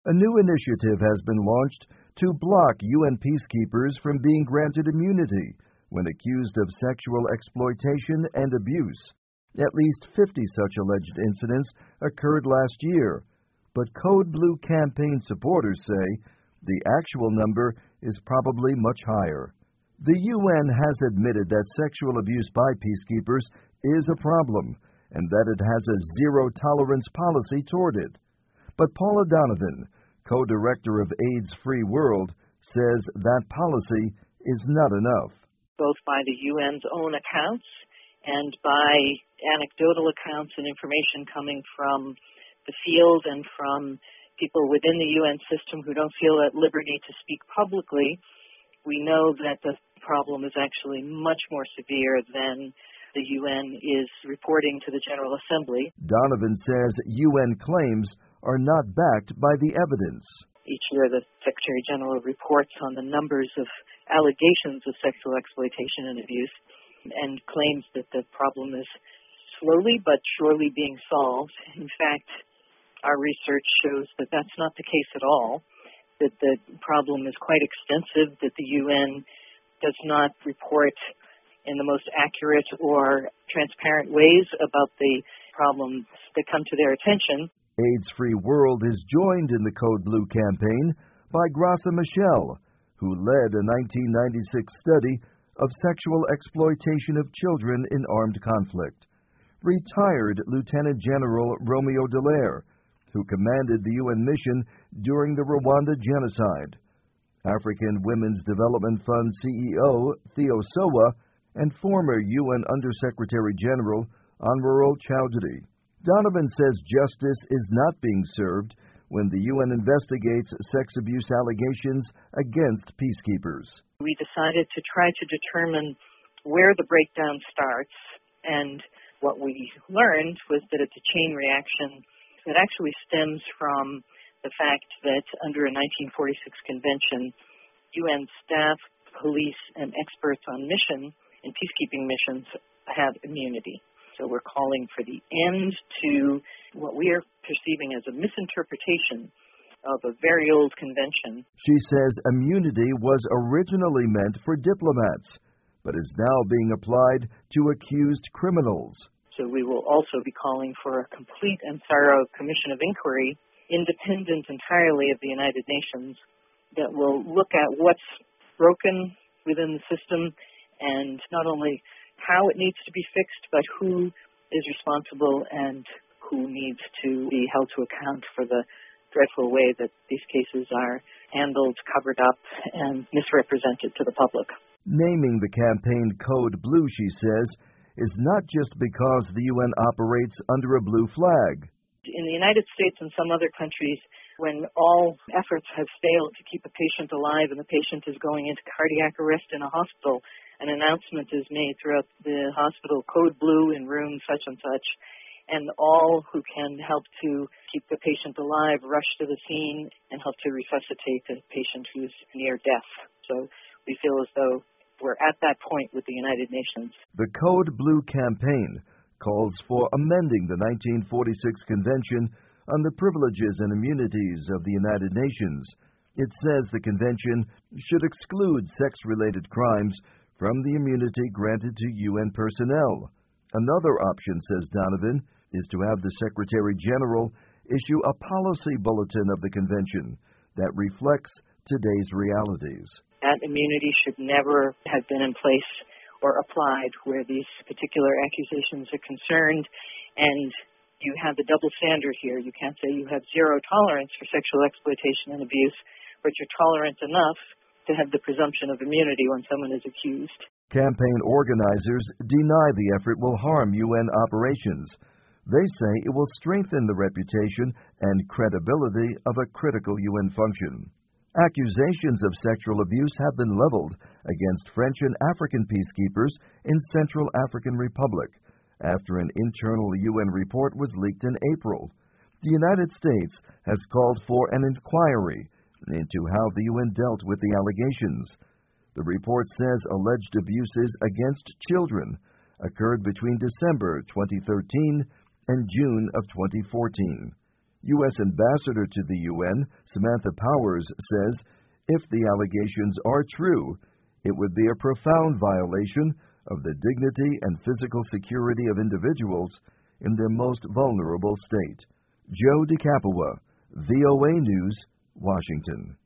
A new initiative has been launched to block UN peacekeepers from being granted immunity when accused of sexual exploitation and abuse. At least 50 such alleged incidents occurred last year, but Code Blue campaign supporters say the actual number is probably much higher. The UN has admitted that sexual abuse by peacekeepers is a problem and that it has a zero-tolerance policy toward it. But Paula Donovan, co-director of AIDS-Free World, says that policy is not enough. Both by the UN's own accounts and by anecdotal accounts and information coming from the field and from people within the UN system who don't feel at liberty to speak publicly, we know that the problem is actually much more severe than the UN is reporting to the General Assembly. Donovan says UN claims are not backed by the evidence. Each year, the Secretary General reports on the numbers of allegations of sexual exploitation and abuse and claims that the problem is slowly but surely being solved. In fact, our research shows that that's not the case at all, that the problem is quite extensive, that the UN does not report in the most accurate or transparent ways about the problems that come to their attention. AIDS-Free World is joined in the Code Blue campaign by Graça Machel, who led a 1996 study of sexual exploitation of children in armed conflict. Retired Lieutenant General Romeo Dallaire, who commanded the UN mission during the Rwanda genocide. African Women's Development Fund CEO Theo Sowa, and former UN Undersecretary General Anwar Chowdhury. Donovan says justice is not being served when the UN investigates sex abuse allegations against peacekeepers. We decided to try to determine where the breakdown starts, and what we learned was that it's a chain reaction that actually stems from the fact that under a 1946 convention, UN staff, police, and experts on mission and peacekeeping missions have immunity. So we're calling for the end to what we are perceiving as a misinterpretation of a very old convention. She says immunity was originally meant for diplomats, but is now being applied to accused criminals. So we will also be calling for a complete and thorough commission of inquiry, independent entirely of the United Nations, that will look at what's broken within the system and not only how it needs to be fixed, but who is responsible and who needs to be held to account for the dreadful way that these cases are handled, covered up, and misrepresented to the public. Naming the campaign Code Blue, she says, is not just because the UN operates under a blue flag. In the United States and some other countries, when all efforts have failed to keep a patient alive and the patient is going into cardiac arrest in a hospital, an announcement is made throughout the hospital, Code Blue in room such and such, and all who can help to keep the patient alive rush to the scene and help to resuscitate the patient who's near death. So we feel as though we're at that point with the United Nations. The Code Blue campaign calls for amending the 1946 Convention on the Privileges and Immunities of the United Nations. It says the convention should exclude sex-related crimes from the immunity granted to UN personnel. Another option, says Donovan, is to have the Secretary General issue a policy bulletin of the convention that reflects today's realities. That immunity should never have been in place or applied where these particular accusations are concerned, and you have the double standard here. You can't say you have zero tolerance for sexual exploitation and abuse, but you're tolerant enough to have the presumption of immunity when someone is accused. Campaign organizers deny the effort will harm UN operations. They say it will strengthen the reputation and credibility of a critical UN function. Accusations of sexual abuse have been leveled against French and African peacekeepers in Central African Republic after an internal UN report was leaked in April. The United States has called for an inquiry into how the UN dealt with the allegations. The report says alleged abuses against children occurred between December 2013 and June of 2014. U.S. Ambassador to the UN, Samantha Powers, says if the allegations are true, it would be a profound violation of the dignity and physical security of individuals in their most vulnerable state. Joe DeCapua, VOA News, Washington.